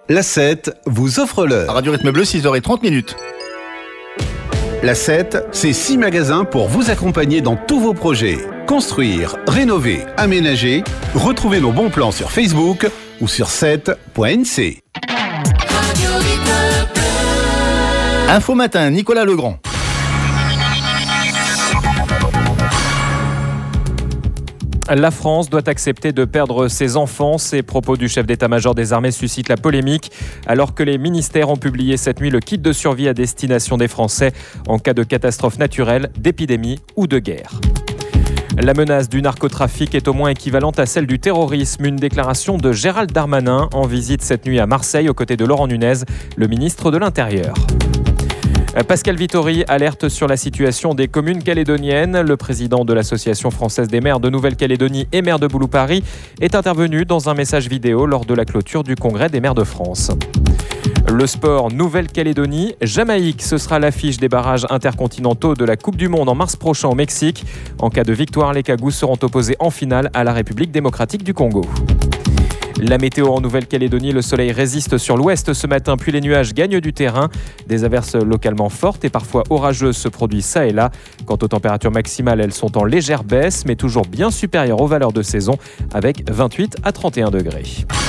La 7 vous offre l'heure. Radio Rythme Bleu, 6h30. La 7, c'est 6 magasins pour vous accompagner dans tous vos projets. Construire, rénover, aménager. Retrouvez nos bons plans sur Facebook ou sur 7.nc. Info Matin, Nicolas Legrand. La France doit accepter de perdre ses enfants. Ces propos du chef d'état-major des armées suscitent la polémique, alors que les ministères ont publié cette nuit le kit de survie à destination des Français en cas de catastrophe naturelle, d'épidémie ou de guerre. La menace du narcotrafic est au moins équivalente à celle du terrorisme. Une déclaration de Gérald Darmanin en visite cette nuit à Marseille aux côtés de Laurent Nunez, le ministre de l'Intérieur. Pascal Vittori alerte sur la situation des communes calédoniennes. Le président de l'Association française des maires de Nouvelle-Calédonie et maire de Boulou-Paris est intervenu dans un message vidéo lors de la clôture du Congrès des maires de France. Le sport Nouvelle-Calédonie, Jamaïque, ce sera l'affiche des barrages intercontinentaux de la Coupe du Monde en mars prochain au Mexique. En cas de victoire, les Cagous seront opposés en finale à la République démocratique du Congo. La météo en Nouvelle-Calédonie, le soleil résiste sur l'ouest ce matin, puis les nuages gagnent du terrain. Des averses localement fortes et parfois orageuses se produisent ça et là. Quant aux températures maximales, elles sont en légère baisse, mais toujours bien supérieures aux valeurs de saison, avec 28 à 31 degrés.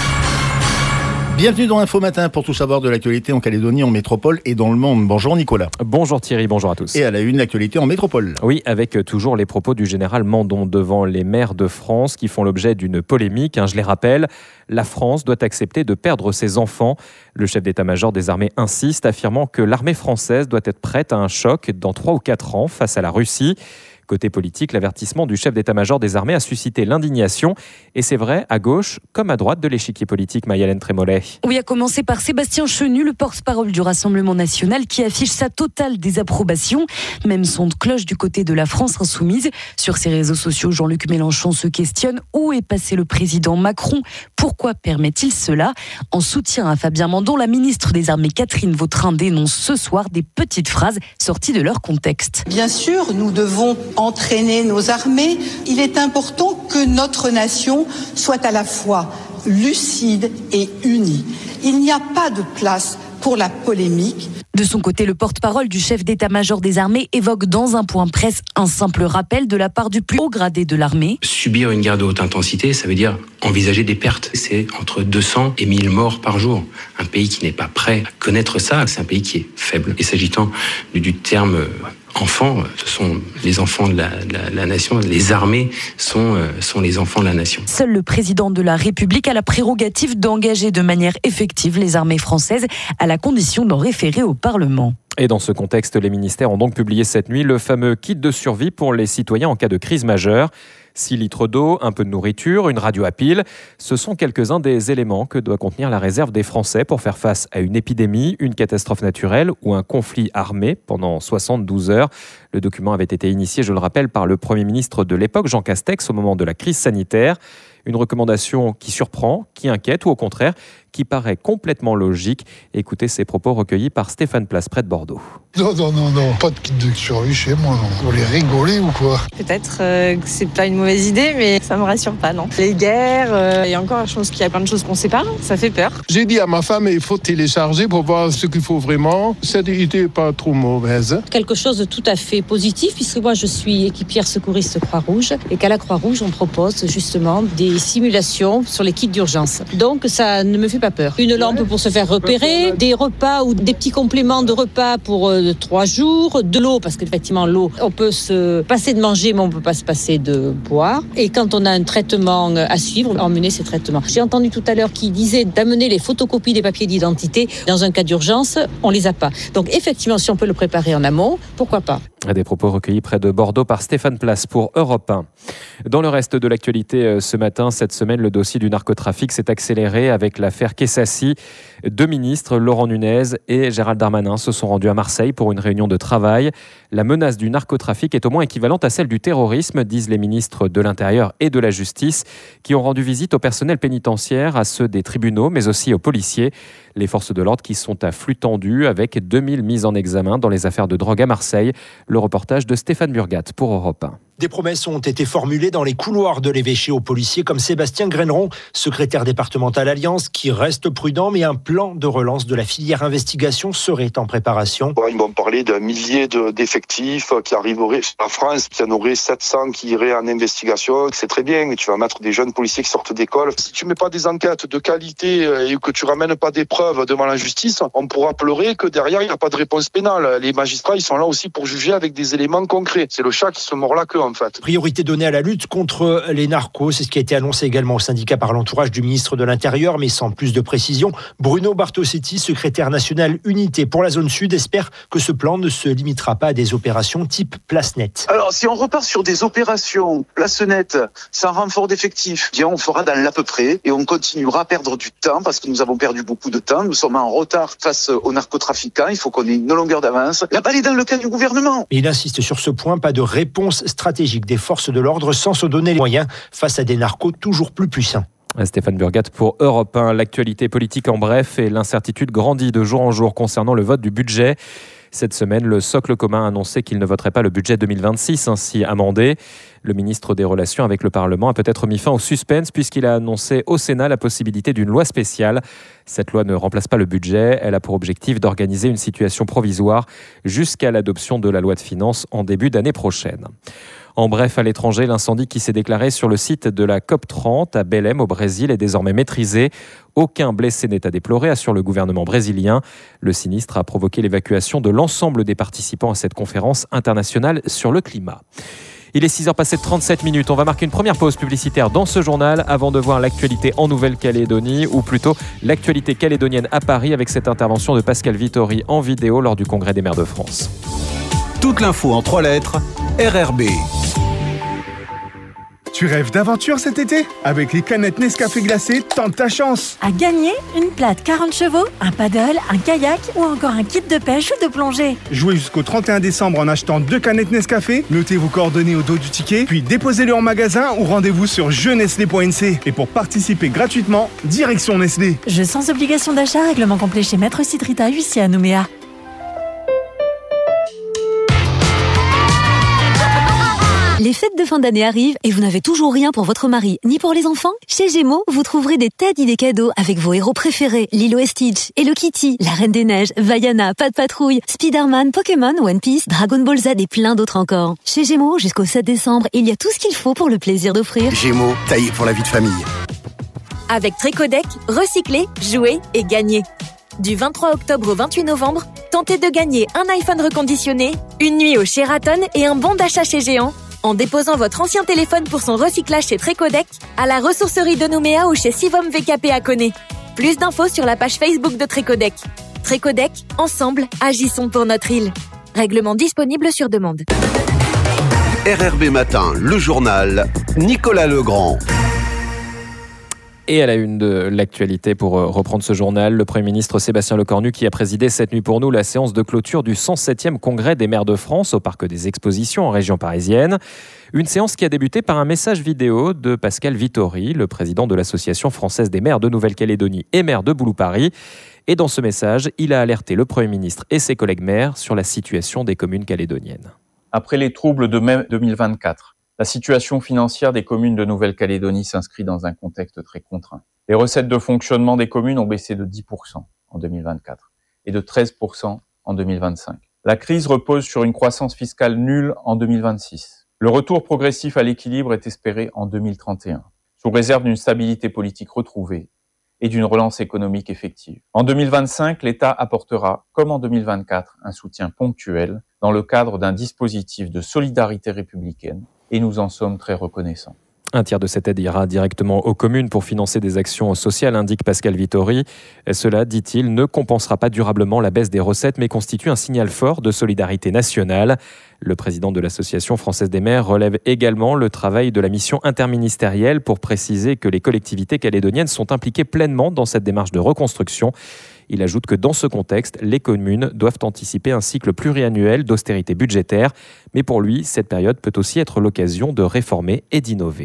Bienvenue dans Info Matin pour tout savoir de l'actualité en Calédonie, en métropole et dans le monde. Bonjour Nicolas. Bonjour Thierry, bonjour à tous. Et à la une, l'actualité en métropole. Oui, avec toujours les propos du général Mandon devant les maires de France qui font l'objet d'une polémique. Je les rappelle, la France doit accepter de perdre ses enfants. Le chef d'état-major des armées insiste, affirmant que l'armée française doit être prête à un choc dans 3 ou 4 ans face à la Russie. Côté politique, l'avertissement du chef d'état-major des armées a suscité l'indignation. Et c'est vrai, à gauche comme à droite de l'échiquier politique, Maï-Hélène Trémollet. Oui, à commencer par Sébastien Chenu, le porte-parole du Rassemblement national, qui affiche sa totale désapprobation. Même son de cloche du côté de la France insoumise. Sur ses réseaux sociaux, Jean-Luc Mélenchon se questionne. Où est passé le président Macron ? Pourquoi permet-il cela ? En soutien à Fabien Mandon, la ministre des Armées Catherine Vautrin dénonce ce soir des petites phrases sorties de leur contexte. Bien sûr, nous devons entraîner nos armées. Il est important que notre nation soit à la fois lucide et unie. Il n'y a pas de place pour la polémique. De son côté, le porte-parole du chef d'état-major des armées évoque dans un point presse un simple rappel de la part du plus haut gradé de l'armée. Subir une guerre de haute intensité, ça veut dire envisager des pertes. C'est entre 200 et 1000 morts par jour. Un pays qui n'est pas prêt à connaître ça, c'est un pays qui est faible. Et s'agitant du terme enfants, ce sont les enfants de la nation. Les armées sont les enfants de la nation. Seul le président de la République a la prérogative d'engager de manière effective les armées françaises, à la condition d'en référer au Parlement. Et dans ce contexte, les ministères ont donc publié cette nuit le fameux kit de survie pour les citoyens en cas de crise majeure. 6 litres d'eau, un peu de nourriture, une radio à pile. Ce sont quelques-uns des éléments que doit contenir la réserve des Français pour faire face à une épidémie, une catastrophe naturelle ou un conflit armé pendant 72 heures. Le document avait été initié, je le rappelle, par le Premier ministre de l'époque, Jean Castex, au moment de la crise sanitaire. Une recommandation qui surprend, qui inquiète ou au contraire, qui paraît complètement logique. Écoutez ces propos recueillis par Stéphane Place, près de Bordeaux. Non, pas de kit de survie chez moi, non. Vous voulez rigoler ou quoi ? Peut-être que c'est pas une mauvaise idée, mais ça me rassure pas, non. Les guerres, et encore, je pense qu'il y a plein de choses qu'on sait pas, ça fait peur. J'ai dit à ma femme, il faut télécharger pour voir ce qu'il faut vraiment. Cette idée n'est pas trop mauvaise. Quelque chose de tout à fait positif, puisque moi je suis équipière secouriste Croix-Rouge, et qu'à la Croix-Rouge, on propose justement des simulations sur les kits d'urgence. Donc ça ne me fait pas peur. Une lampe pour se faire repérer, des repas ou des petits compléments de repas pour 3 jours, de l'eau, parce qu'effectivement l'eau, on peut se passer de manger, mais on ne peut pas se passer de boire. Et quand on a un traitement à suivre, emmener ces traitements. J'ai entendu tout à l'heure qui disait d'amener les photocopies des papiers d'identité. Dans un cas d'urgence, on les a pas. Donc effectivement, si on peut le préparer en amont, pourquoi pas ? Des propos recueillis près de Bordeaux par Stéphane Place pour Europe 1. Dans le reste de l'actualité ce matin, cette semaine, le dossier du narcotrafic s'est accéléré avec l'affaire Kessassi. 2 ministres, Laurent Nunez et Gérald Darmanin, se sont rendus à Marseille pour une réunion de travail. La menace du narcotrafic est au moins équivalente à celle du terrorisme, disent les ministres de l'Intérieur et de la Justice, qui ont rendu visite au personnel pénitentiaire, à ceux des tribunaux, mais aussi aux policiers. Les forces de l'ordre qui sont à flux tendu avec 2000 mises en examen dans les affaires de drogue à Marseille. Le reportage de Stéphane Burgat pour Europe 1. Des promesses ont été formulées dans les couloirs de l'évêché aux policiers comme Sébastien Graineron, secrétaire départemental Alliance, qui reste prudent, mais un plan de relance de la filière investigation serait en préparation. Ils vont parler d'un millier d'effectifs qui arriveraient en France, qu'il y en aurait 700 qui iraient en investigation. C'est très bien, tu vas mettre des jeunes policiers qui sortent d'école. Si tu mets pas des enquêtes de qualité et que tu ramènes pas des preuves devant la justice, on pourra pleurer que derrière il n'y a pas de réponse pénale. Les magistrats, ils sont là aussi pour juger avec des éléments concrets. C'est le chat qui se mord la queue en fait. Priorité donnée à la lutte contre les narcos, c'est ce qui a été annoncé également au syndicat par l'entourage du ministre de l'Intérieur, mais sans plus de précision. Bruno Bartosetti, secrétaire national Unité pour la zone sud, espère que ce plan ne se limitera pas à des opérations type place nette. Alors si on repart sur des opérations place nette sans renfort d'effectifs, on fera dans l'à peu près et on continuera à perdre du temps parce que nous avons perdu beaucoup de temps. Nous sommes en retard face aux narcotrafiquants. Il faut qu'on ait une longueur d'avance. La balle est dans le camp du gouvernement. Et il insiste sur ce point, pas de réponse stratégique des forces de l'ordre sans se donner les moyens face à des narcos toujours plus puissants. Stéphane Burgat pour Europe 1. L'actualité politique en bref et l'incertitude grandit de jour en jour concernant le vote du budget. Cette semaine, le socle commun a annoncé qu'il ne voterait pas le budget 2026 ainsi amendé. Le ministre des Relations avec le Parlement a peut-être mis fin au suspense puisqu'il a annoncé au Sénat la possibilité d'une loi spéciale. Cette loi ne remplace pas le budget. Elle a pour objectif d'organiser une situation provisoire jusqu'à l'adoption de la loi de finances en début d'année prochaine. En bref, à l'étranger, l'incendie qui s'est déclaré sur le site de la COP30 à Belém au Brésil est désormais maîtrisé. Aucun blessé n'est à déplorer, assure le gouvernement brésilien. Le sinistre a provoqué l'évacuation de l'ensemble des participants à cette conférence internationale sur le climat. Il est 6h passé de 37 minutes. On va marquer une première pause publicitaire dans ce journal avant de voir l'actualité en Nouvelle-Calédonie, ou plutôt l'actualité calédonienne à Paris avec cette intervention de Pascal Vittori en vidéo lors du Congrès des maires de France. Toute l'info en 3 lettres, RRB. Tu rêves d'aventure cet été ? Avec les canettes Nescafé glacées, tente ta chance ! À gagner, une plate 40 chevaux, un paddle, un kayak ou encore un kit de pêche ou de plongée. Jouez jusqu'au 31 décembre en achetant 2 canettes Nescafé, notez vos coordonnées au dos du ticket, puis déposez-le en magasin ou rendez-vous sur jeunestlé.nc. Et pour participer gratuitement, direction Nestlé. Jeu sans obligation d'achat, règlement complet chez Maître Sidrita, huissier à Nouméa. Les fêtes de fin d'année arrivent et vous n'avez toujours rien pour votre mari ni pour les enfants ? Chez Gémeaux, vous trouverez des tas d'idées cadeaux avec vos héros préférés, Lilo et Stitch, Hello Kitty, La Reine des Neiges, Vaiana, Pat' Patrouille, Spider-Man, Pokémon, One Piece, Dragon Ball Z et plein d'autres encore. Chez Gémeaux, jusqu'au 7 décembre, il y a tout ce qu'il faut pour le plaisir d'offrir. Gémeaux, taillé pour la vie de famille. Avec Trécodec, recyclez, jouez et gagnez. Du 23 octobre au 28 novembre, tentez de gagner un iPhone reconditionné, une nuit au Sheraton et un bon d'achat chez Géant. En déposant votre ancien téléphone pour son recyclage chez Trécodec, à la ressourcerie de Nouméa ou chez Sivom VKP à Koné. Plus d'infos sur la page Facebook de Trécodec. Trécodec, ensemble, agissons pour notre île. Règlement disponible sur demande. RRB Matin, le journal, Nicolas Legrand. Et à la une de l'actualité, pour reprendre ce journal, le Premier ministre Sébastien Lecornu qui a présidé cette nuit pour nous la séance de clôture du 107e Congrès des maires de France au Parc des Expositions en région parisienne. Une séance qui a débuté par un message vidéo de Pascal Vittori, le président de l'Association française des maires de Nouvelle-Calédonie et maire de Boulou-Paris. Et dans ce message, il a alerté le Premier ministre et ses collègues maires sur la situation des communes calédoniennes. Après les troubles de mai 2024, la situation financière des communes de Nouvelle-Calédonie s'inscrit dans un contexte très contraint. Les recettes de fonctionnement des communes ont baissé de 10% en 2024 et de 13% en 2025. La crise repose sur une croissance fiscale nulle en 2026. Le retour progressif à l'équilibre est espéré en 2031, sous réserve d'une stabilité politique retrouvée et d'une relance économique effective. En 2025, l'État apportera, comme en 2024, un soutien ponctuel dans le cadre d'un dispositif de solidarité républicaine. Et nous en sommes très reconnaissants. Un tiers de cette aide ira directement aux communes pour financer des actions sociales, indique Pascal Vittori. Cela, dit-il, ne compensera pas durablement la baisse des recettes, mais constitue un signal fort de solidarité nationale. Le président de l'Association française des maires relève également le travail de la mission interministérielle pour préciser que les collectivités calédoniennes sont impliquées pleinement dans cette démarche de reconstruction. Il ajoute que dans ce contexte, les communes doivent anticiper un cycle pluriannuel d'austérité budgétaire. Mais pour lui, cette période peut aussi être l'occasion de réformer et d'innover.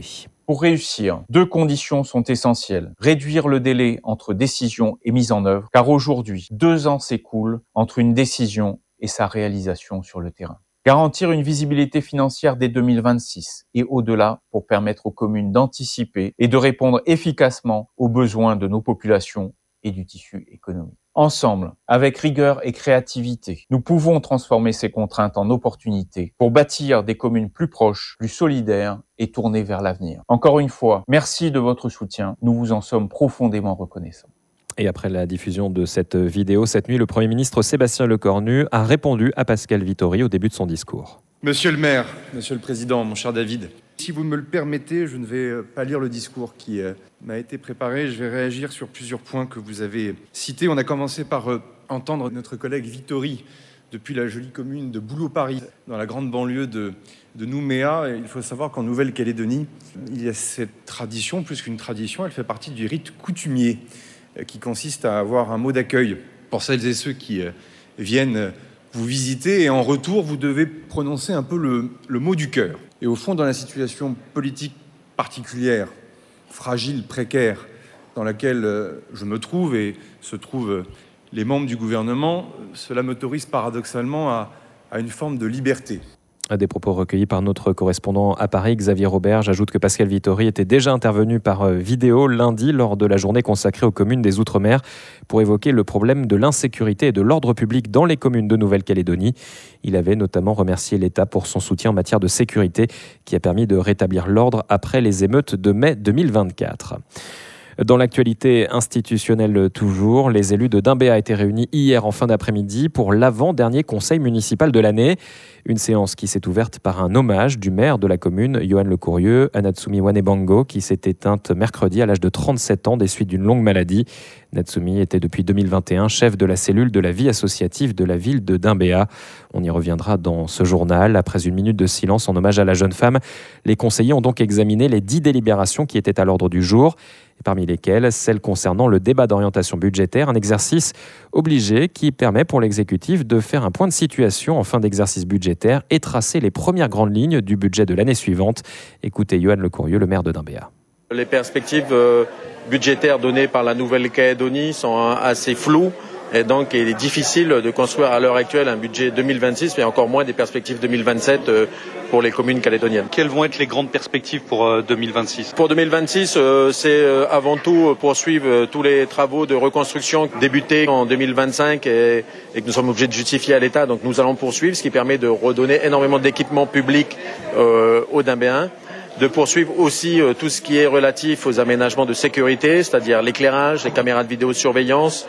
Pour réussir, 2 conditions sont essentielles. Réduire le délai entre décision et mise en œuvre, car aujourd'hui, 2 ans s'écoulent entre une décision et sa réalisation sur le terrain. Garantir une visibilité financière dès 2026 et au-delà pour permettre aux communes d'anticiper et de répondre efficacement aux besoins de nos populations et du tissu économique. Ensemble, avec rigueur et créativité, nous pouvons transformer ces contraintes en opportunités pour bâtir des communes plus proches, plus solidaires et tournées vers l'avenir. Encore une fois, merci de votre soutien. Nous vous en sommes profondément reconnaissants. Et après la diffusion de cette vidéo, cette nuit, le Premier ministre Sébastien Lecornu a répondu à Pascal Vittori au début de son discours. Monsieur le maire, monsieur le président, mon cher David, si vous me le permettez, je ne vais pas lire le discours qui m'a été préparé. Je vais réagir sur plusieurs points que vous avez cités. On a commencé par entendre notre collègue Vittori depuis la jolie commune de Boulogne-Paris, dans la grande banlieue de Nouméa. Et il faut savoir qu'en Nouvelle-Calédonie, il y a cette tradition, plus qu'une tradition, elle fait partie du rite coutumier, qui consiste à avoir un mot d'accueil pour celles et ceux qui viennent vous visiter. Et en retour, vous devez prononcer un peu le mot du cœur. Et au fond, dans la situation politique particulière, fragile, précaire, dans laquelle je me trouve et se trouvent les membres du gouvernement, cela m'autorise paradoxalement à une forme de liberté. Des propos recueillis par notre correspondant à Paris, Xavier Robert. J'ajoute que Pascal Vittori était déjà intervenu par vidéo lundi lors de la journée consacrée aux communes des Outre-mer pour évoquer le problème de l'insécurité et de l'ordre public dans les communes de Nouvelle-Calédonie. Il avait notamment remercié l'État pour son soutien en matière de sécurité qui a permis de rétablir l'ordre après les émeutes de mai 2024. Dans l'actualité institutionnelle toujours, les élus de Dimbéa étaient réunis hier en fin d'après-midi pour l'avant-dernier conseil municipal de l'année. Une séance qui s'est ouverte par un hommage du maire de la commune, Yohan Lecourrieux, à Natsumi Wanebango, qui s'est éteinte mercredi à l'âge de 37 ans des suites d'une longue maladie. Natsumi était depuis 2021 chef de la cellule de la vie associative de la ville de Dimbéa. On y reviendra dans ce journal. Après une minute de silence en hommage à la jeune femme, les conseillers ont donc examiné les 10 délibérations qui étaient à l'ordre du jour, et parmi lesquelles celle concernant le débat d'orientation budgétaire, un exercice obligé qui permet pour l'exécutif de faire un point de situation en fin d'exercice budgétaire et tracer les premières grandes lignes du budget de l'année suivante. Écoutez Yohan Lecourrieux, le maire de Dimbéa. Les perspectives budgétaires données par la Nouvelle-Calédonie sont assez floues. Et donc, il est difficile de construire à l'heure actuelle un budget 2026, mais encore moins des perspectives 2027 pour les communes calédoniennes. Quelles vont être les grandes perspectives pour 2026 ? Pour 2026, c'est avant tout poursuivre tous les travaux de reconstruction débutés en 2025 et que nous sommes obligés de justifier à l'État. Donc, nous allons poursuivre, ce qui permet de redonner énormément d'équipements publics aux Dimbéens. De poursuivre aussi tout ce qui est relatif aux aménagements de sécurité, c'est-à-dire l'éclairage, les caméras de vidéosurveillance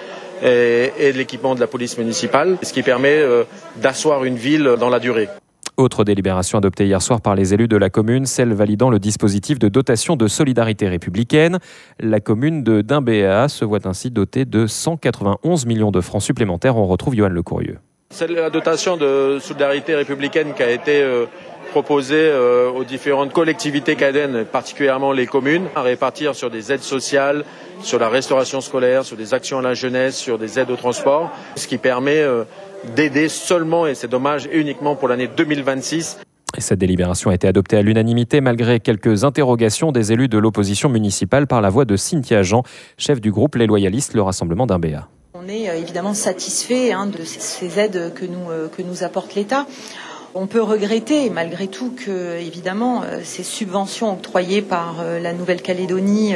et l'équipement de la police municipale, ce qui permet d'asseoir une ville dans la durée. Autre délibération adoptée hier soir par les élus de la commune, celle validant le dispositif de dotation de solidarité républicaine. La commune de Dimbéa se voit ainsi dotée de 191 millions de francs supplémentaires. On retrouve Yohan Lecourrieux. C'est la dotation de solidarité républicaine qui a été proposée aux différentes collectivités calédoniennes, particulièrement les communes, à répartir sur des aides sociales, sur la restauration scolaire, sur des actions à la jeunesse, sur des aides au transport, ce qui permet d'aider seulement, et c'est dommage, et uniquement pour l'année 2026. Et cette délibération a été adoptée à l'unanimité malgré quelques interrogations des élus de l'opposition municipale par la voix de Cynthia Jean, chef du groupe Les Loyalistes, le Rassemblement Dimbéa. On est évidemment satisfait de ces aides que nous apporte l'État. On peut regretter malgré tout que, évidemment, ces subventions octroyées par la Nouvelle-Calédonie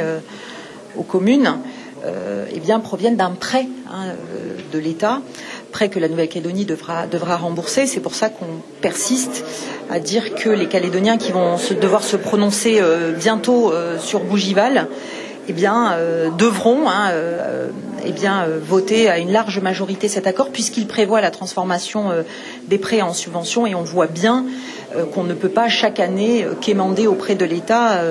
aux communes proviennent d'un prêt de l'État, prêt que la Nouvelle-Calédonie devra rembourser. C'est pour ça qu'on persiste à dire que les Calédoniens qui vont devoir se prononcer bientôt sur Bougival devront voter à une large majorité cet accord puisqu'il prévoit la transformation des prêts en subventions, et on voit bien qu'on ne peut pas chaque année quémander auprès de l'État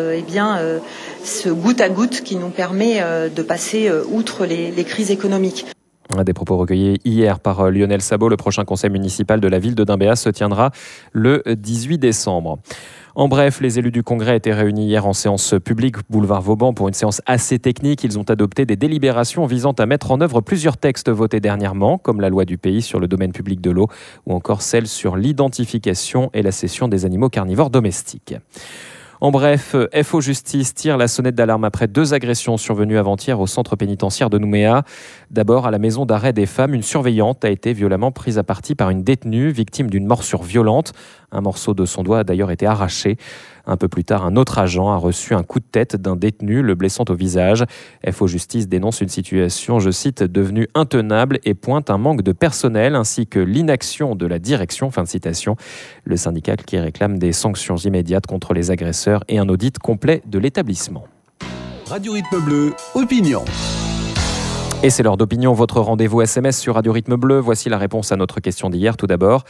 ce goutte à goutte qui nous permet de passer outre les crises économiques. Des propos recueillis hier par Lionel Sabot. Le prochain conseil municipal de la ville de Dimbéa se tiendra le 18 décembre. En bref, les élus du Congrès étaient réunis hier en séance publique boulevard Vauban pour une séance assez technique. Ils ont adopté des délibérations visant à mettre en œuvre plusieurs textes votés dernièrement, comme la loi du pays sur le domaine public de l'eau ou encore celle sur l'identification et la cession des animaux carnivores domestiques. En bref, FO Justice tire la sonnette d'alarme après 2 agressions survenues avant-hier au centre pénitentiaire de Nouméa. D'abord, à la maison d'arrêt des femmes, une surveillante a été violemment prise à partie par une détenue, victime d'une morsure violente. Un morceau de son doigt a d'ailleurs été arraché. Un peu plus tard, un autre agent a reçu un coup de tête d'un détenu, le blessant au visage. FO Justice dénonce une situation, je cite, devenue intenable et pointe un manque de personnel ainsi que l'inaction de la direction. Fin de citation. Le syndicat qui réclame des sanctions immédiates contre les agresseurs et un audit complet de l'établissement. Radio Rythme Bleu, opinion. Et c'est l'heure d'opinion, votre rendez-vous SMS sur Radio Rythme Bleu. Voici la réponse à notre question d'hier. Tout d'abord,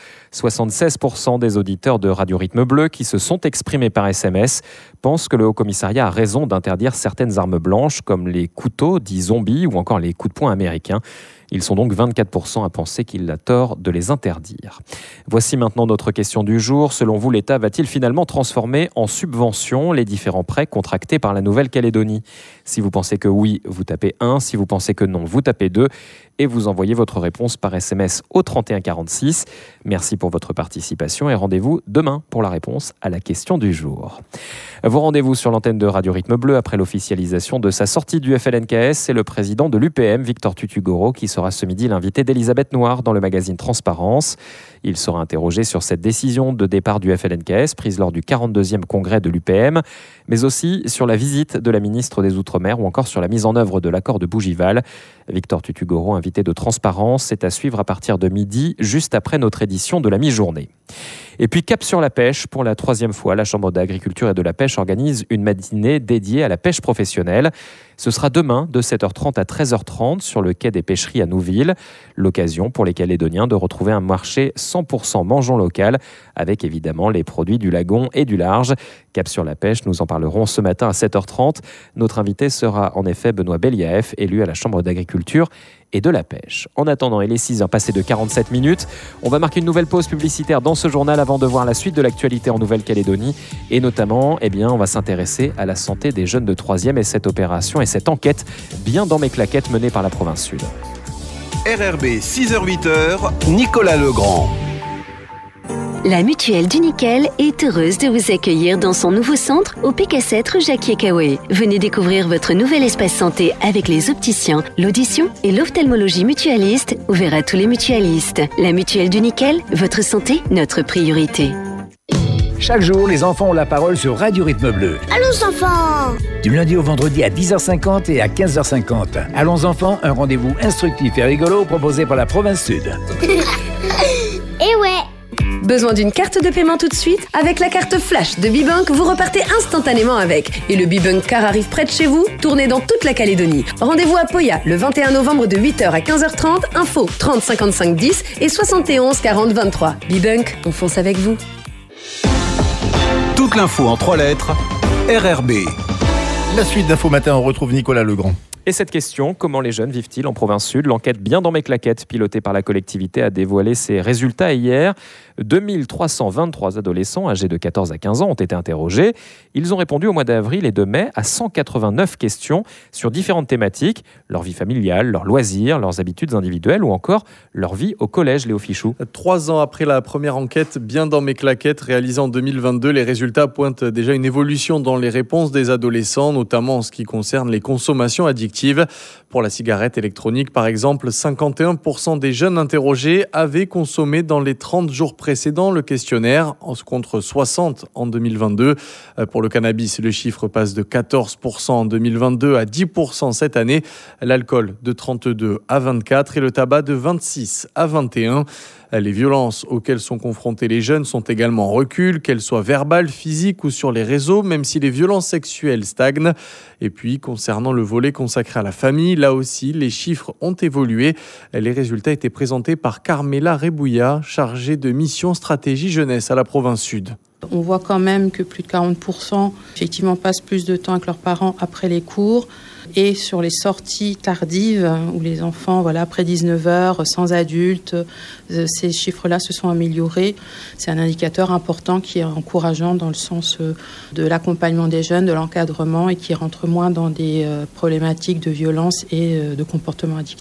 76% des auditeurs de Radio Rythme Bleu qui se sont exprimés par SMS pensent que le Haut-Commissariat a raison d'interdire certaines armes blanches comme les couteaux dits zombies ou encore les coups de poing américains. Ils sont donc 24% à penser qu'il a tort de les interdire. Voici maintenant notre question du jour. Selon vous, l'État va-t-il finalement transformer en subvention les différents prêts contractés par la Nouvelle-Calédonie ? Si vous pensez que oui, vous tapez 1. Si vous pensez que non, vous tapez 2. Et vous envoyez votre réponse par SMS au 3146. Merci pour votre participation et rendez-vous demain pour la réponse à la question du jour. Vos rendez-vous sur l'antenne de Radio Rythme Bleu après l'officialisation de sa sortie du FLNKS, c'est le président de l'UPM, Victor Tutugoro, qui sera ce midi l'invité d'Elisabeth Noir dans le magazine Transparence. Il sera interrogé sur cette décision de départ du FLNKS prise lors du 42e congrès de l'UPM, mais aussi sur la visite de la ministre des Outre-mer ou encore sur la mise en œuvre de l'accord de Bougival. Victor Tutugoro, invité de Transparence, c'est à suivre à partir de midi, juste après notre édition de la mi-journée. Et puis cap sur la pêche, pour la 3e fois, la Chambre d'agriculture et de la pêche organise une matinée dédiée à la pêche professionnelle. Ce sera demain de 7h30 à 13h30 sur le quai des pêcheries à Nouville. L'occasion pour les Calédoniens de retrouver un marché 100% mangeons local avec évidemment les produits du lagon et du large. Cap sur la pêche, nous en parlerons ce matin à 7h30. Notre invité sera en effet Benoît Beliaef, élu à la Chambre d'agriculture et de la pêche. En attendant, il est 6h passé de 47 minutes. On va marquer une nouvelle pause publicitaire dans ce journal avant de voir la suite de l'actualité en Nouvelle-Calédonie. Et notamment, on va s'intéresser à la santé des jeunes de 3e et cette opération et cette enquête bien dans mes claquettes menée par la province Sud. RRB 6h-8h, Nicolas Legrand. La Mutuelle du Nickel est heureuse de vous accueillir dans son nouveau centre au P4 rue Jacquier-Caoué. Venez découvrir votre nouvel espace santé avec les opticiens, l'audition et l'ophtalmologie mutualiste ouvert à tous les mutualistes. La Mutuelle du Nickel, votre santé, notre priorité. Chaque jour, les enfants ont la parole sur Radio Rythme Bleu. Allons enfants! Du lundi au vendredi à 10h50 et à 15h50. Allons enfants, un rendez-vous instructif et rigolo proposé par la province Sud. Et ouais! Besoin d'une carte de paiement tout de suite ? Avec la carte Flash de Bibank, vous repartez instantanément avec. Et le Bibank Car arrive près de chez vous, tournez dans toute la Calédonie. Rendez-vous à Poya le 21 novembre de 8h à 15h30, info 30 55 10 et 71 40 23. Bibank, on fonce avec vous. Toute l'info en 3 lettres, RRB. La suite d'Info Matin, on retrouve Nicolas Legrand. Et cette question, comment les jeunes vivent-ils en province Sud ? L'enquête Bien dans mes claquettes, pilotée par la collectivité, a dévoilé ses résultats hier. 2323 adolescents âgés de 14 à 15 ans ont été interrogés. Ils ont répondu au mois d'avril et de mai à 189 questions sur différentes thématiques, leur vie familiale, leurs loisirs, leurs habitudes individuelles ou encore leur vie au collège, Léo Fichou. 3 ans après la première enquête Bien dans mes claquettes réalisée en 2022, les résultats pointent déjà une évolution dans les réponses des adolescents, notamment en ce qui concerne les consommations addictives. Pour la cigarette électronique, par exemple, 51% des jeunes interrogés avaient consommé dans les 30 jours précédents le questionnaire, contre 60 en 2022. Pour le cannabis, le chiffre passe de 14% en 2022 à 10% cette année. L'alcool de 32 à 24 et le tabac de 26 à 21. Les violences auxquelles sont confrontés les jeunes sont également en recul, qu'elles soient verbales, physiques ou sur les réseaux, même si les violences sexuelles stagnent. Et puis, concernant le volet consacré à la famille, là aussi, les chiffres ont évolué. Les résultats étaient présentés par Carmela Rebouya, chargée de mission stratégie jeunesse à la province Sud. On voit quand même que plus de 40% effectivement passent plus de temps avec leurs parents après les cours. Et sur les sorties tardives, où les enfants, après 19h, sans adultes, ces chiffres-là se sont améliorés. C'est un indicateur important qui est encourageant dans le sens de l'accompagnement des jeunes, de l'encadrement et qui rentre moins dans des problématiques de violence et de comportement addictif.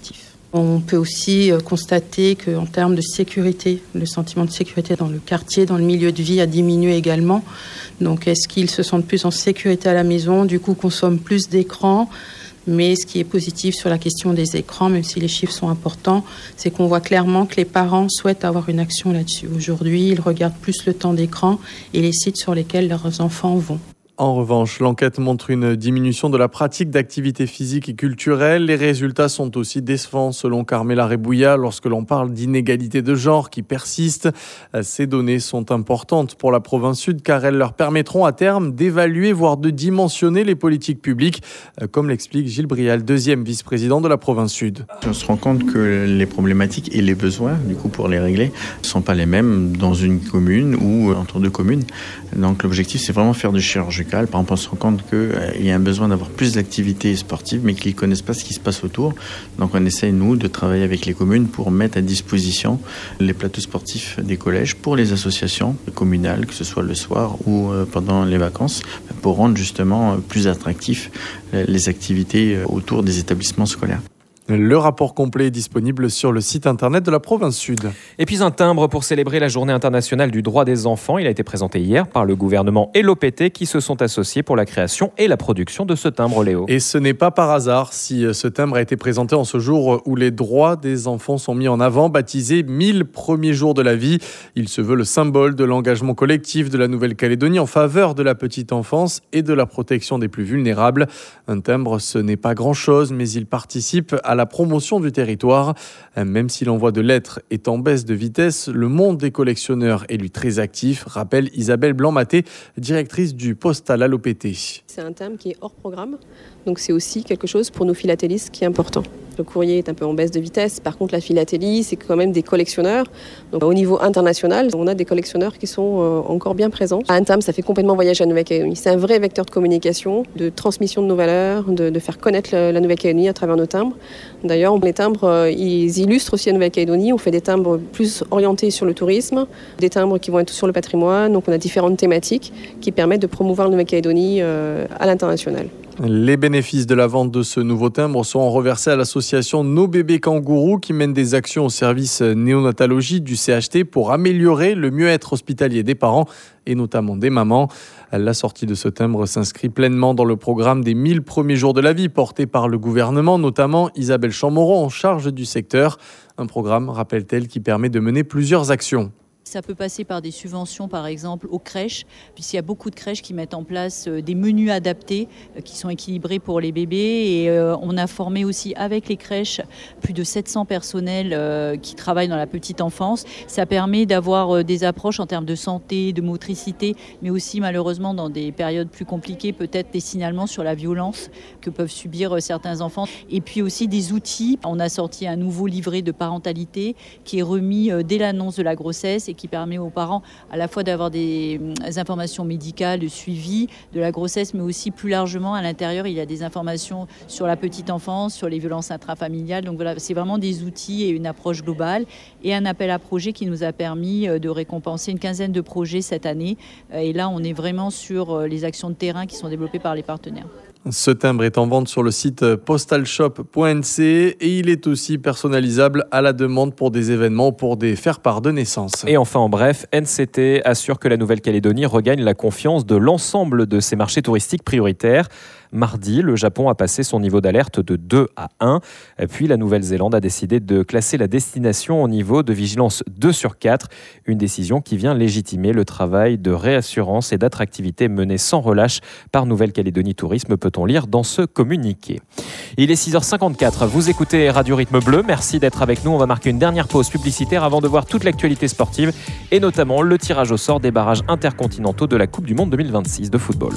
On peut aussi constater qu'en termes de sécurité, le sentiment de sécurité dans le quartier, dans le milieu de vie a diminué également. Donc est-ce qu'ils se sentent plus en sécurité à la maison, du coup consomment plus d'écrans ? Mais ce qui est positif sur la question des écrans, même si les chiffres sont importants, c'est qu'on voit clairement que les parents souhaitent avoir une action là-dessus. Aujourd'hui, ils regardent plus le temps d'écran et les sites sur lesquels leurs enfants vont. En revanche, l'enquête montre une diminution de la pratique d'activités physiques et culturelles. Les résultats sont aussi décevants selon Carmela Rebouya lorsque l'on parle d'inégalités de genre qui persistent. Ces données sont importantes pour la province sud car elles leur permettront à terme d'évaluer, voire de dimensionner les politiques publiques, comme l'explique Gilles Brial, deuxième vice-président de la province sud. On se rend compte que les problématiques et les besoins, du coup, pour les régler, ne sont pas les mêmes dans une commune ou entre deux communes. Donc l'objectif, c'est vraiment faire du chirurgical. Par exemple, on se rend compte qu'il y a un besoin d'avoir plus d'activités sportives, mais qu'ils ne connaissent pas ce qui se passe autour. Donc on essaye, nous, de travailler avec les communes pour mettre à disposition les plateaux sportifs des collèges pour les associations communales, que ce soit le soir ou pendant les vacances, pour rendre justement plus attractifs les activités autour des établissements scolaires. Le rapport complet est disponible sur le site internet de la province sud. Et puis un timbre pour célébrer la journée internationale du droit des enfants. Il a été présenté hier par le gouvernement et l'OPT qui se sont associés pour la création et la production de ce timbre, Léo. Et ce n'est pas par hasard si ce timbre a été présenté en ce jour où les droits des enfants sont mis en avant, baptisé 1000 premiers jours de la vie. Il se veut le symbole de l'engagement collectif de la Nouvelle-Calédonie en faveur de la petite enfance et de la protection des plus vulnérables. Un timbre, ce n'est pas grand-chose, mais il participe à la promotion du territoire. Même si l'envoi de lettres est en baisse de vitesse, le monde des collectionneurs est lui très actif, rappelle Isabelle Blanc-Maté, directrice du postal à l'OPT. C'est un timbre qui est hors programme, donc c'est aussi quelque chose pour nos philatélistes qui est important. Le courrier est un peu en baisse de vitesse, par contre la philatélie, c'est quand même des collectionneurs. Donc, au niveau international, on a des collectionneurs qui sont encore bien présents. Un timbre, ça fait complètement voyager à la Nouvelle-Calédonie. C'est un vrai vecteur de communication, de transmission de nos valeurs, de faire connaître la Nouvelle-Calédonie à travers nos timbres. D'ailleurs, les timbres, ils illustrent aussi la Nouvelle-Calédonie. On fait des timbres plus orientés sur le tourisme, des timbres qui vont être sur le patrimoine. Donc on a différentes thématiques qui permettent de promouvoir la Nouvelle-Calédonie à l'international. Les bénéfices de la vente de ce nouveau timbre seront reversés à l'association Nos Bébés Kangourous qui mène des actions au service néonatologie du CHT pour améliorer le mieux-être hospitalier des parents et notamment des mamans. La sortie de ce timbre s'inscrit pleinement dans le programme des 1000 premiers jours de la vie porté par le gouvernement, notamment Isabelle Chamorro en charge du secteur. Un programme, rappelle-t-elle, qui permet de mener plusieurs actions. Ça peut passer par des subventions, par exemple, aux crèches, puisqu'il y a beaucoup de crèches qui mettent en place des menus adaptés qui sont équilibrés pour les bébés. Et on a formé aussi avec les crèches plus de 700 personnels qui travaillent dans la petite enfance. Ça permet d'avoir des approches en termes de santé, de motricité, mais aussi malheureusement dans des périodes plus compliquées, peut-être des signalements sur la violence que peuvent subir certains enfants. Et puis aussi des outils. On a sorti un nouveau livret de parentalité qui est remis dès l'annonce de la grossesse et qui permet aux parents à la fois d'avoir des informations médicales, de suivi de la grossesse, mais aussi plus largement à l'intérieur, il y a des informations sur la petite enfance, sur les violences intrafamiliales. Donc voilà, c'est vraiment des outils et une approche globale et un appel à projet qui nous a permis de récompenser une quinzaine de projets cette année. Et là, on est vraiment sur les actions de terrain qui sont développées par les partenaires. Ce timbre est en vente sur le site postalshop.nc et il est aussi personnalisable à la demande pour des événements ou pour des faire-part de naissance. Et enfin, en bref, NCT assure que la Nouvelle-Calédonie regagne la confiance de l'ensemble de ses marchés touristiques prioritaires. Mardi, le Japon a passé son niveau d'alerte de 2 à 1. Puis la Nouvelle-Zélande a décidé de classer la destination au niveau de vigilance 2/4. Une décision qui vient légitimer le travail de réassurance et d'attractivité mené sans relâche par Nouvelle-Calédonie Tourisme, peut-on lire dans ce communiqué. Il est 6h54, vous écoutez Radio Rythme Bleu. Merci d'être avec nous. On va marquer une dernière pause publicitaire avant de voir toute l'actualité sportive et notamment le tirage au sort des barrages intercontinentaux de la Coupe du Monde 2026 de football.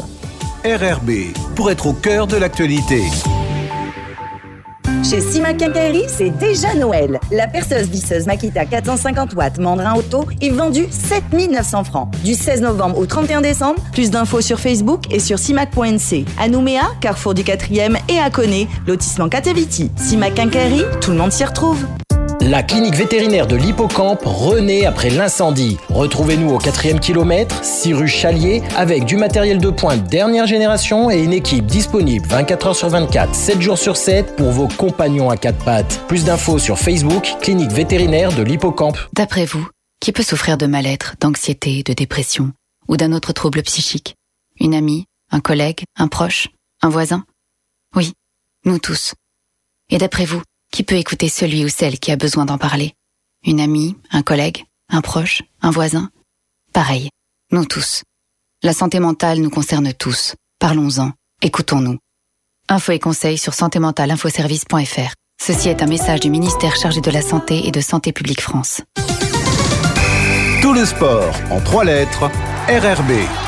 RRB, pour être au cœur de l'actualité. Chez Simac Quincaillerie, c'est déjà Noël. La perceuse visseuse Makita 450 watts Mandrin Auto est vendue 7 900 francs. Du 16 novembre au 31 décembre, plus d'infos sur Facebook et sur simac.nc. À Nouméa, Carrefour du 4e et à Koné, lotissement Kataviti. Simac Quincaillerie, tout le monde s'y retrouve. La clinique vétérinaire de l'Hippocampe renaît après l'incendie. Retrouvez-nous au 4e kilomètre, 6 rue Chalier, avec du matériel de pointe dernière génération et une équipe disponible 24 heures sur 24, 7 jours sur 7 pour vos compagnons à quatre pattes. Plus d'infos sur Facebook, clinique vétérinaire de l'Hippocampe. D'après vous, qui peut souffrir de mal-être, d'anxiété, de dépression ou d'un autre trouble psychique? Une amie, un collègue, un proche, un voisin? Oui, nous tous. Et d'après vous, qui peut écouter celui ou celle qui a besoin d'en parler? Une amie, un collègue, un proche, un voisin? Pareil, nous tous. La santé mentale nous concerne tous. Parlons-en, écoutons-nous. Infos et conseils sur santémentale-infoservice.fr. Ceci est un message du ministère chargé de la Santé et de Santé publique France. Tout le sport en 3 lettres, RRB.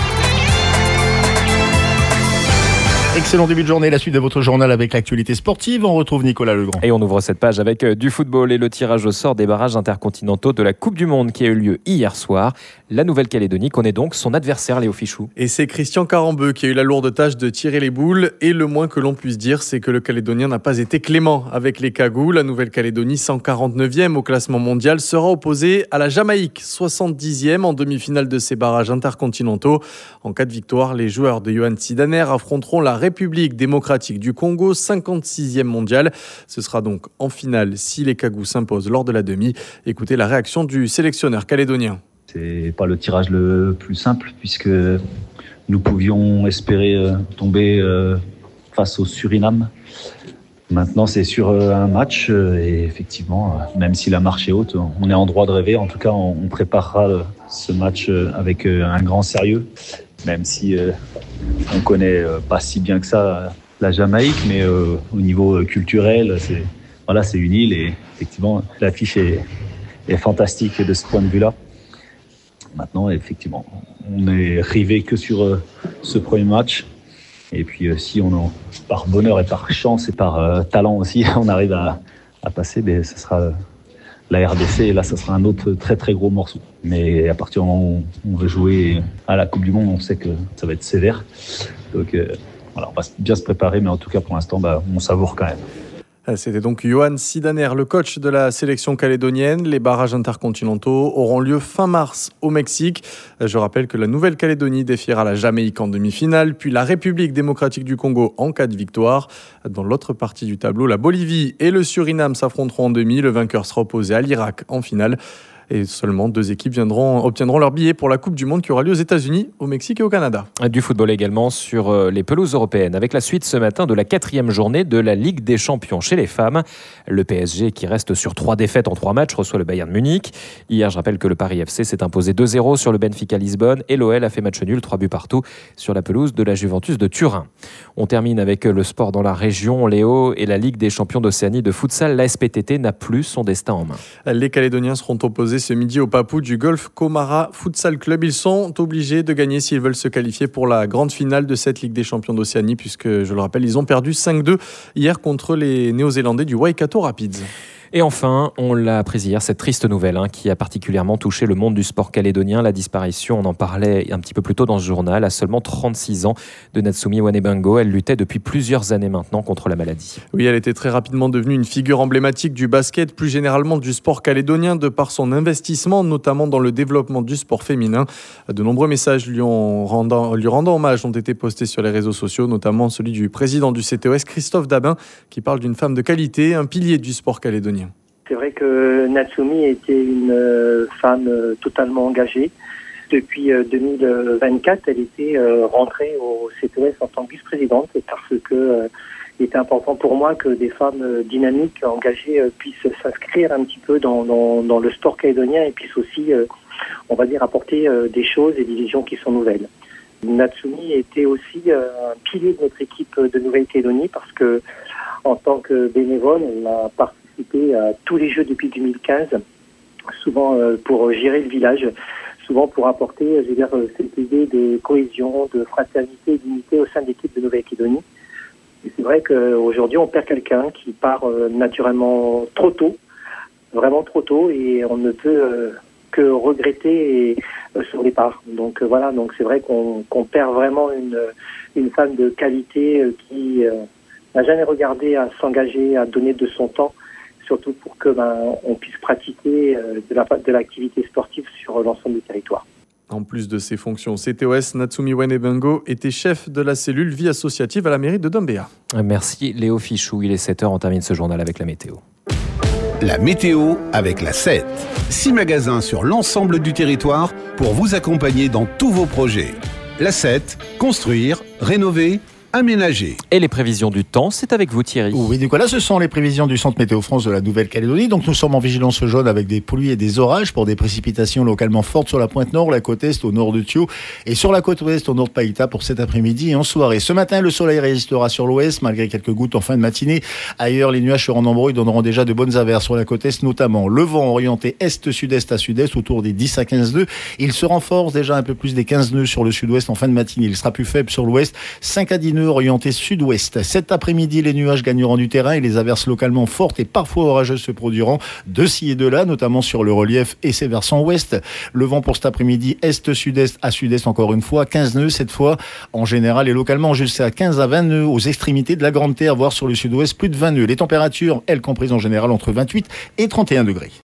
Excellent début de journée, la suite de votre journal avec l'actualité sportive. On retrouve Nicolas Legrand. Et on ouvre cette page avec du football et le tirage au sort des barrages intercontinentaux de la Coupe du Monde qui a eu lieu hier soir. La Nouvelle-Calédonie connaît donc son adversaire, Léo Fichou. Et c'est Christian Carambeu qui a eu la lourde tâche de tirer les boules. Et le moins que l'on puisse dire, c'est que le Calédonien n'a pas été clément avec les Cagous. La Nouvelle-Calédonie, 149e au classement mondial, sera opposée à la Jamaïque, 70e en demi-finale de ces barrages intercontinentaux. En cas de victoire, les joueurs de Yohan Sidaner affronteront la République démocratique du Congo, 56e mondial. Ce sera donc en finale si les Cagous s'imposent lors de la demi. Écoutez la réaction du sélectionneur calédonien. C'est pas le tirage le plus simple puisque nous pouvions espérer tomber face au Suriname. Maintenant, c'est sur un match et effectivement, même si la marche est haute, on est en droit de rêver. En tout cas, on préparera ce match avec un grand sérieux, même si on connaît pas si bien que ça la Jamaïque, mais au niveau culturel, c'est une île et effectivement, l'affiche est fantastique de ce point de vue-là. Maintenant, effectivement, on est rivé que sur ce premier match. Et puis, si par bonheur et par chance et par talent aussi, on arrive à passer, ce sera la RDC. Et là, ce sera un autre très, très gros morceau. Mais à partir du moment où on veut jouer à la Coupe du Monde, on sait que ça va être sévère. Donc, voilà, on va bien se préparer. Mais en tout cas, pour l'instant, on savoure quand même. C'était donc Yohan Sidaner, le coach de la sélection calédonienne. Les barrages intercontinentaux auront lieu fin mars au Mexique. Je rappelle que la Nouvelle-Calédonie défiera la Jamaïque en demi-finale, puis la République démocratique du Congo en cas de victoire. Dans l'autre partie du tableau, la Bolivie et le Suriname s'affronteront en demi. Le vainqueur sera opposé à l'Irak en finale. Et seulement 2 équipes obtiendront leur billet pour la Coupe du Monde qui aura lieu aux États-Unis, au Mexique et au Canada. Du football également sur les pelouses européennes, avec la suite ce matin de la 4e journée de la Ligue des Champions chez les femmes. Le PSG, qui reste sur 3 défaites en 3 matchs, reçoit le Bayern Munich. Hier, je rappelle que le Paris FC s'est imposé 2-0 sur le Benfica Lisbonne et l'OL a fait match nul, 3 buts partout sur la pelouse de la Juventus de Turin. On termine avec le sport dans la région, Léo, et la Ligue des Champions d'Océanie de futsal. La SPTT n'a plus son destin en main. Les Calédoniens seront opposés ce midi au Papou du Golf Comara Futsal Club. Ils sont obligés de gagner s'ils veulent se qualifier pour la grande finale de cette Ligue des Champions d'Océanie, puisque, je le rappelle, ils ont perdu 5-2 hier contre les Néo-Zélandais du Waikato Rapids. Et enfin, on l'a appris hier, cette triste nouvelle qui a particulièrement touché le monde du sport calédonien. La disparition, on en parlait un petit peu plus tôt dans ce journal, à seulement 36 ans, de Natsumi Wanebango. Elle luttait depuis plusieurs années maintenant contre la maladie. Oui, elle était très rapidement devenue une figure emblématique du basket, plus généralement du sport calédonien, de par son investissement, notamment dans le développement du sport féminin. De nombreux messages lui rendant hommage ont été postés sur les réseaux sociaux, notamment celui du président du CTOS, Christophe Dabin, qui parle d'une femme de qualité, un pilier du sport calédonien. C'est vrai que Natsumi était une femme totalement engagée. Depuis 2024, elle était rentrée au CTOS en tant que vice-présidente parce que il était important pour moi que des femmes dynamiques, engagées, puissent s'inscrire un petit peu dans le sport calédonien et puissent aussi, on va dire, apporter des choses et des visions qui sont nouvelles. Natsumi était aussi un pilier de notre équipe de Nouvelle-Calédonie parce que, en tant que bénévole, elle a participé à tous les Jeux depuis 2015, souvent pour gérer le village, souvent pour apporter, cette idée de cohésion, de fraternité et d'unité au sein de l'équipe de Nouvelle-Calédonie. Et c'est vrai qu'aujourd'hui, on perd quelqu'un qui part naturellement trop tôt, vraiment trop tôt, et on ne peut que regretter son départ. Donc voilà, donc c'est vrai qu'on perd vraiment une femme de qualité qui n'a jamais regardé à s'engager, à donner de son temps. surtout pour que on puisse pratiquer de l'activité sportive sur l'ensemble du territoire. En plus de ses fonctions CTOS, Natsumi Wenebango était chef de la cellule vie associative à la mairie de Dombéa. Merci Léo Fichou, il est 7h, on termine ce journal avec la météo. La météo avec la 7. 6 magasins sur l'ensemble du territoire pour vous accompagner dans tous vos projets. La 7, construire, rénover, aménager. Et les prévisions du temps, c'est avec vous Thierry. Oui Nicolas, ce sont les prévisions du Centre Météo France de la Nouvelle-Calédonie. Donc nous sommes en vigilance jaune avec des pluies et des orages pour des précipitations localement fortes sur la pointe nord, la côte est au nord de Thio et sur la côte ouest au nord de Païta pour cet après-midi et en soirée. Ce matin, le soleil résistera sur l'ouest malgré quelques gouttes en fin de matinée. Ailleurs, les nuages seront nombreux et donneront déjà de bonnes averses sur la côte est notamment. Le vent orienté est-sud-est à sud-est autour des 10 à 15 nœuds. Il se renforce déjà un peu plus des 15 nœuds sur le sud-ouest en fin de matinée. Il sera plus faible sur l'ouest, 5 à 10 nœuds orienté sud-ouest. Cet après-midi, les nuages gagneront du terrain et les averses localement fortes et parfois orageuses se produiront de ci et de là, notamment sur le relief et ses versants ouest. Le vent pour cet après-midi, est-sud-est à sud-est encore une fois, 15 nœuds cette fois, en général et localement jusqu'à 15 à 20 nœuds aux extrémités de la Grande Terre, voire sur le sud-ouest, plus de 20 nœuds. Les températures, elles comprises en général entre 28 et 31 degrés.